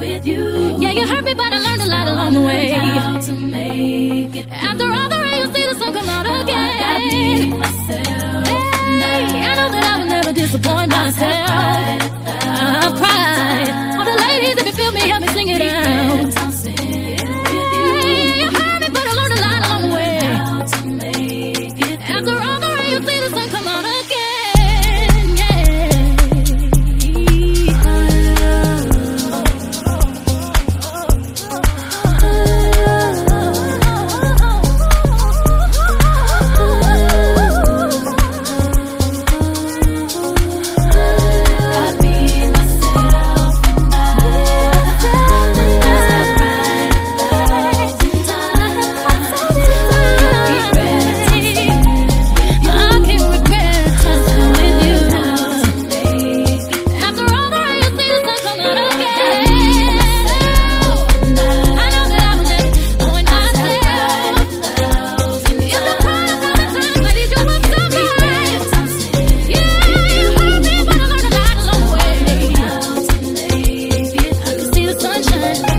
Yeah, you hurt me, but I learned a lot along the way. After all the rain, you see the sun come out again. Hey, I know that I will never disappoint myself. I've cried. All the ladies, if you feel me, help me sing it out. Hey, you hurt me, but I learned a lot along the way. After all the rain, you see the sun come out again. Sunshine.